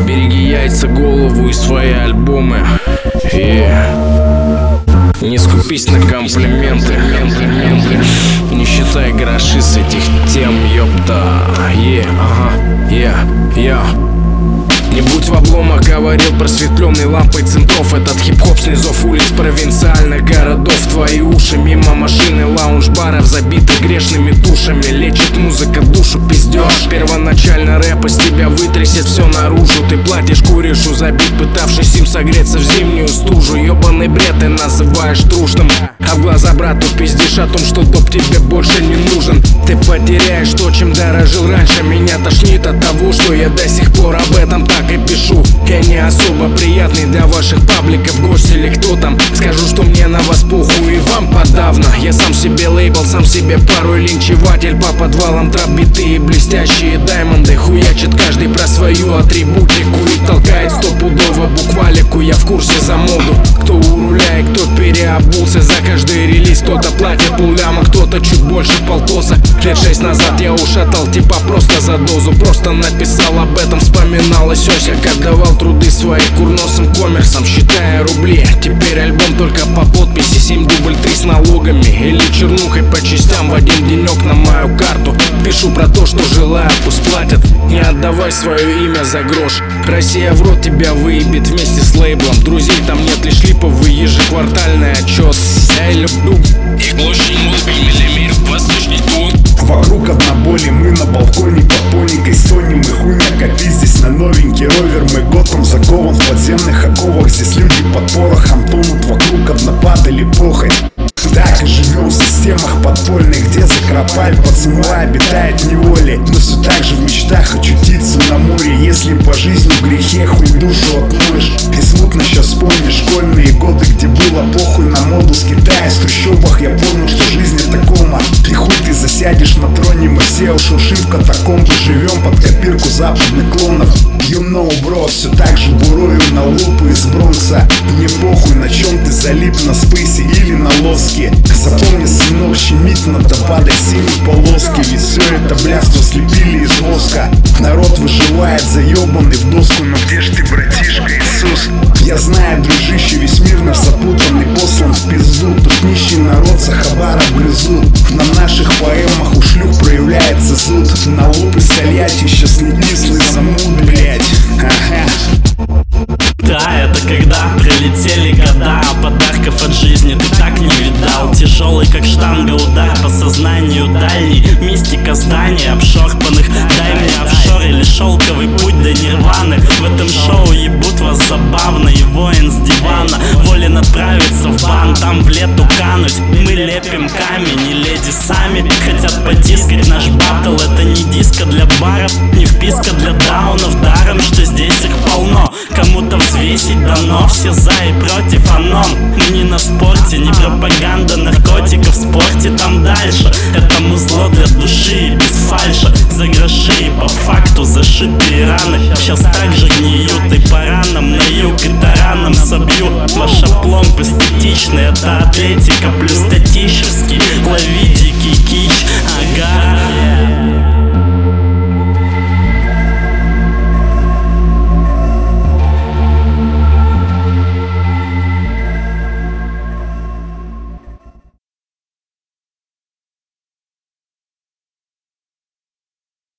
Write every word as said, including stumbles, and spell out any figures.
Береги яйца, голову и свои альбомы. И не скупись на комплименты. Не считай гроши с этих тем, ёпта. Е, ага, я, я. Не будь в обломах, говорил просветленный лампой центров. Этот хип-хоп снизов улиц провинциальных городов. Твои уши мимо машины, лаунж-баров, забиты грешными душами. Лечит музыка душу, пиздёж. Первоначально рэп из тебя вытрясет все наружу. Ты платишь, куришь, забит, пытавшись им согреться в зимнюю стужу. Ёбаный бред ты называешь трушным, а в глаза брату пиздишь о том, что доп тебе больше не нужен. Ты потеряешь то, чем дорожил раньше. Меня тошнит от того, что я до сих пор об этом так и пишу. Я не особо приятный для ваших пабликов, гость или кто там. Скажу, что мне на вас похуй и вам подавно. Я сам себе лейбл, сам себе порой линчеватель. По подвалам трап биты и блестящие даймонды. Хуячит каждый про свою атрибутику и толкает стопудово буквалику. Я в курсе за моду, кто у руля и кто переобулся. За каждый релиз кто-то платит полляма, кто-то чуть больше полтоса. Лет шесть назад я ушатал типа просто за дозу. Просто написал об этом, вспоминалось осик. Отдавал труды свои курносым коммерсам, считая рубли. Теперь альбом только по подписи, семь дубль три с налогами. Или чернухой по частям в один денек на мою карту. Пишу про то, что желаю, пусть платят. Не отдавай свое имя за грош. Россия в рот тебя выебет вместе с лейблом. Друзей там нет, лишь липовый ежеквартальный отчет. Я люблю их площадь, миллиметр, восточный тон. Вокруг одноболи, мы на балконе под поникой стонем. И хуйня копи здесь на новенький ровер. Мы готом закован в подземных оковах. Здесь люди под порохом тонут, вокруг однопад или похоть. Так и живем в системах подпольных, где закропаль пацана обитает в неволе. Но все так же в мечтах очутиться на море. Если по жизни в грехе хуй душу отмоешь. И смутно сейчас вспомнишь школьные годы, где было похуй на моду с Китая. В трущобах я понял, что жизнь это кома. И хуй ты засядешь на троне, мы все ушуршим в катакомбы. Живем под копирку западных клонов. You know, bro, все так же бурою на лупы из Бронкса. Мне похуй, на чем ты залип, на спейсе или на лоске. Запомни, сынок, щемить надо, падать синей полоски. Ведь все это блядство слепили из воска. Народ выживает заебанный в доску. Но где ж ты, братишка Иисус? Я знаю, дружище, весь мир наш запутанный, послан в пизду. Тут нищий народ за хабар обгрызут. На наших поэмах у шлюх проявляется зуд. На лупы с Тольятти сейчас не кислый замут, блять. Ага. Да, это когда пролетели года, а подарков от жизни ты так не видал. Тяжелый как штанга удар по сознанию дальний. Мистика зданий обшорпанных. Дай мне офшор или шелковый путь до нирваны. В этом шоу ебут вас забавно. И воин с дивана волен отправиться в бан, там в лету кануть. Мы лепим камень, и леди сами хотят потискать наш баттл. Это не диско для баров, не вписка для даунов. Даром, что здесь их полно. Кому-то взвесить дано, все за и против аном. Мы не на спорте, не пропаганда наркотиков в спорте, там дальше. Это музло для души, без фальша. За гроши и по факту зашитые раны сейчас так же гниют. И по ранам на юг, и тараном собью. Ваш опломб эстетичный, это атлетика плюс